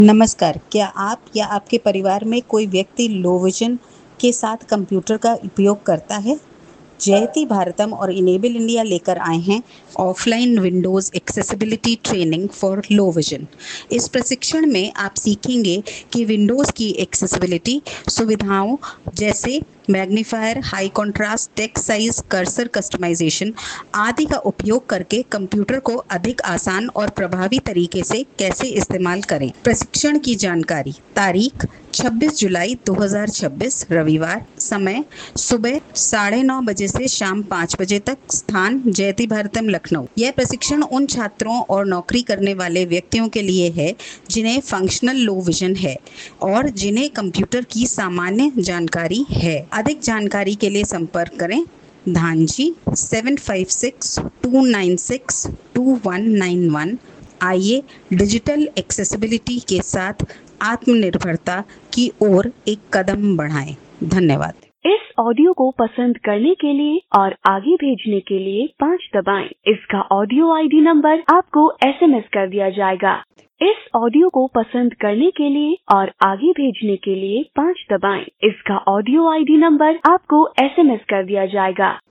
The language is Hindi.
नमस्कार, क्या आप या आपके परिवार में कोई व्यक्ति लो विज़न के साथ कंप्यूटर का उपयोग करता है? जयति भारतम और इनेबल इंडिया लेकर आए हैं offline Windows accessibility training for low vision. इस प्रशिक्षण में आप सीखेंगे कि विंडोज़ की एक्सेसिबिलिटी सुविधाओं जैसे magnifier, high contrast, text size, cursor customisation आदि का उपयोग करके कंप्यूटर को अधिक आसान और प्रभावी तरीके से कैसे इस्तेमाल करें। प्रशिक्षण की जानकारी। तारीख 26 जुलाई 2026 रविवार। समय सुबह 9:30 बजे से शाम 5 बजे तक। स्थान जयति भारतम लखनऊ। यह प्रशिक्षण उन छात्रों और नौकरी करने वाले व्यक्तियों के लिए है जिन्हें फंक्शनल लो विजन है और जिन्हें कंप्यूटर की सामान्य जानकारी है। अधिक जानकारी के लिए संपर्क करें धानजी 7562962191। आइए डिजिटल एक्सेसिबिलिटी के साथ आत्मनिर्भरता की ओर एक कदम बढ़ाएं। धन्यवाद। इस ऑडियो को पसंद करने के लिए और आगे भेजने के लिए 5 दबाएं। इसका ऑडियो आईडी नंबर आपको एसएमएस कर दिया जाएगा। इस ऑडियो को पसंद करने के लिए और आगे भेजने के लिए 5 दबाएं। इसका ऑडियो आईडी नंबर आपको एसएमएस कर दिया जाएगा।